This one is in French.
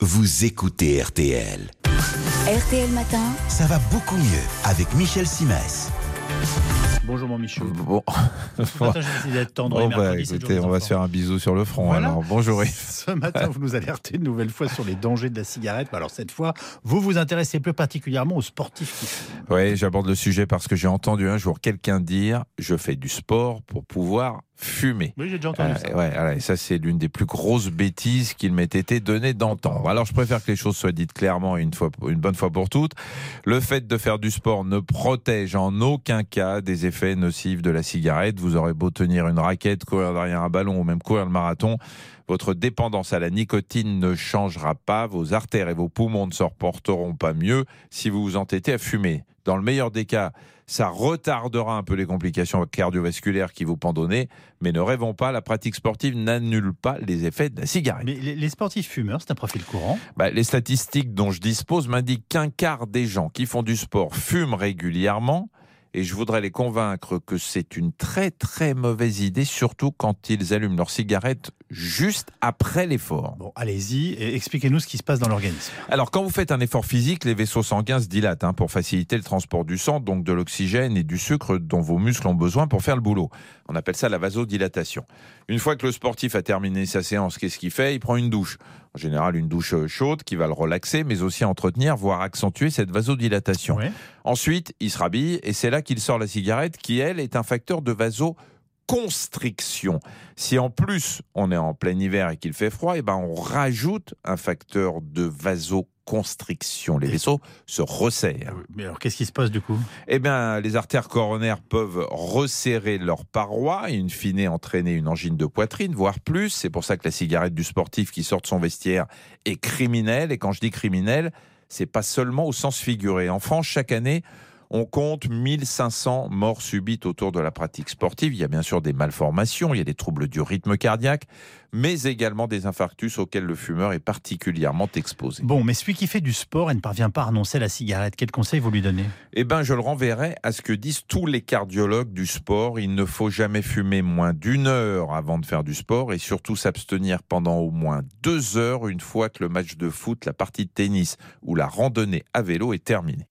vous écoutez RTL. RTL Matin. Ça va beaucoup mieux avec Michel Simès. Bonjour mon Michel. Bon. Ce matin, j'ai décidé d'être tendre. Écoutez, on va se faire un bisou sur le front. Voilà. Alors, bonjour Yves. Ce matin, vous nous alertez une nouvelle fois sur les dangers de la cigarette. Alors cette fois, vous vous intéressez plus particulièrement aux sportifs qui fument. Oui, j'aborde le sujet parce que j'ai entendu un jour quelqu'un dire « Je fais du sport pour pouvoir fumer ». Oui, j'ai déjà entendu ça. Ouais, et ça, c'est l'une des plus grosses bêtises qu'il m'ait été donné d'entendre. Alors, je préfère que les choses soient dites clairement une bonne fois pour toutes. Le fait de faire du sport ne protège en aucun cas des effets nocifs de la cigarette. Vous aurez beau tenir une raquette, courir derrière un ballon ou même courir le marathon. Votre dépendance à la nicotine ne changera pas. Vos artères et vos poumons ne se reporteront pas mieux si vous vous entêtez à fumer. Dans le meilleur des cas, ça retardera un peu les complications cardiovasculaires qui vous pendent au nez, mais ne rêvons pas, la pratique sportive n'annule pas les effets de la cigarette. Mais les sportifs fumeurs, c'est un profil courant. Les statistiques dont je dispose m'indiquent qu'un quart des gens qui font du sport fument régulièrement. Et je voudrais les convaincre que c'est une très très mauvaise idée, surtout quand ils allument leur cigarette juste après l'effort. Bon, allez-y, et expliquez-nous ce qui se passe dans l'organisme. Alors, quand vous faites un effort physique, les vaisseaux sanguins se dilatent pour faciliter le transport du sang, donc de l'oxygène et du sucre dont vos muscles ont besoin pour faire le boulot. On appelle ça la vasodilatation. Une fois que le sportif a terminé sa séance, qu'est-ce qu'il fait ? Il prend une douche. En général, une douche chaude qui va le relaxer, mais aussi entretenir, voire accentuer cette vasodilatation. Ouais. Ensuite, il se rhabille et c'est là qu'il sort la cigarette qui, elle, est un facteur de vasoconstriction. Si en plus on est en plein hiver et qu'il fait froid, on rajoute un facteur de vasoconstriction. Les vaisseaux se resserrent. Mais alors, qu'est-ce qui se passe du coup ? Les artères coronaires peuvent resserrer leurs parois et in fine entraîner une angine de poitrine, voire plus. C'est pour ça que la cigarette du sportif qui sort de son vestiaire est criminelle. Et quand je dis criminelle, c'est pas seulement au sens figuré. En France, chaque année, on compte 1500 morts subites autour de la pratique sportive. Il y a bien sûr des malformations, il y a des troubles du rythme cardiaque, mais également des infarctus auxquels le fumeur est particulièrement exposé. Bon, mais celui qui fait du sport et ne parvient pas à renoncer à la cigarette, quel conseil vous lui donnez ? Je le renverrai à ce que disent tous les cardiologues du sport. Il ne faut jamais fumer moins d'1 heure avant de faire du sport et surtout s'abstenir pendant au moins 2 heures une fois que le match de foot, la partie de tennis ou la randonnée à vélo est terminée.